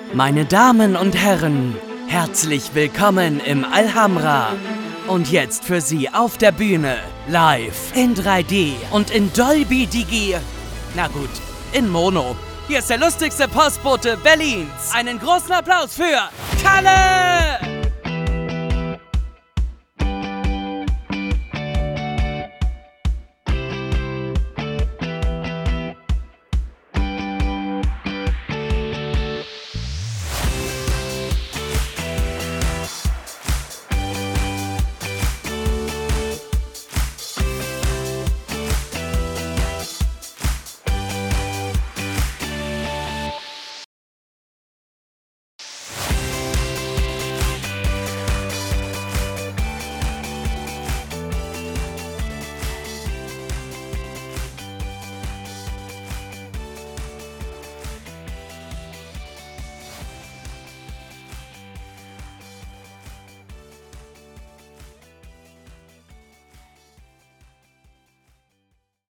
Meine Damen und Herren, herzlich willkommen im Alhambra. Und jetzt für Sie auf der Bühne, live, in 3D und in Dolby Digi. Na gut, in Mono. Hier ist der lustigste Postbote Berlins. Einen großen Applaus für Kalle!